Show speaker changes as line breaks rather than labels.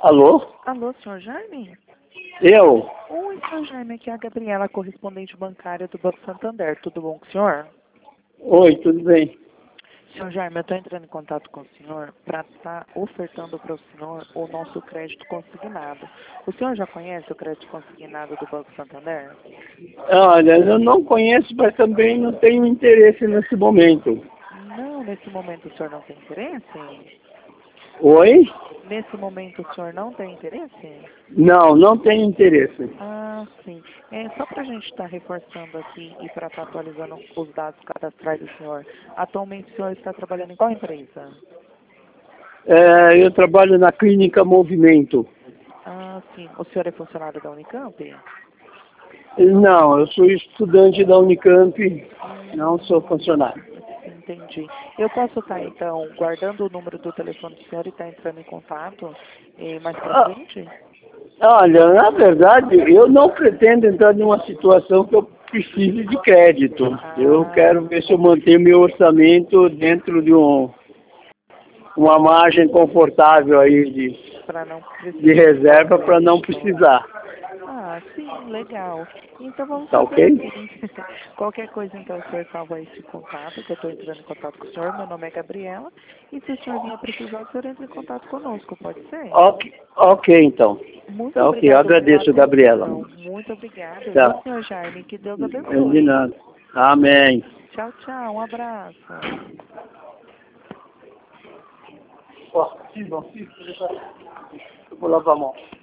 Alô?
Alô, senhor Jaime?
Eu?
Oi, senhor Jaime, aqui é a Gabriela, correspondente bancária do Banco Santander. Tudo bom com o senhor?
Oi, tudo bem?
Senhor Jaime, eu estou entrando em contato com o senhor para estar ofertando para o senhor o nosso crédito consignado. O senhor já conhece o crédito consignado do Banco Santander?
Olha, eu não conheço, mas também não tenho interesse nesse momento.
Não, nesse momento o senhor não tem interesse?
Oi?
Nesse momento o senhor não tem interesse?
Não, não tenho interesse.
Ah, sim. É só para a gente estar reforçando aqui e para estar atualizando os dados cadastrais do senhor. Atualmente o senhor está trabalhando em qual empresa?
Eu trabalho na Clínica Movimento.
Ah, sim. O senhor é funcionário da Unicamp?
Não, eu sou estudante da Unicamp, não sou funcionário.
Entendi. Eu posso estar, então, guardando o número do telefone do senhor e estar entrando em contato mais para
Ah,
frente?
olha, na verdade, eu não pretendo entrar numa situação que eu precise de crédito. Eu
Ah,
quero ver se eu mantenho meu orçamento dentro de uma margem confortável aí
para não
de
precisar
reserva para não
crédito.
precisar.
Ah, sim, legal. Então vamos
Tá
fazer
ok?
assim. Qualquer coisa, então, o senhor salva esse contato, que eu estou entrando em contato com o senhor. Meu nome é Gabriela. E se o senhor vier precisar, o senhor entra em contato conosco, pode ser?
Ok, ok então.
Muito
Tá ok, eu
obrigado pela
agradeço, Gabriela.
atenção. Muito obrigada, viu,
Tá.
senhor Jaime? Que Deus
De
abençoe.
nada. Amém.
Tchau, tchau. Um abraço.
Ó, sim, bom, sim, eu vou lavar a mão.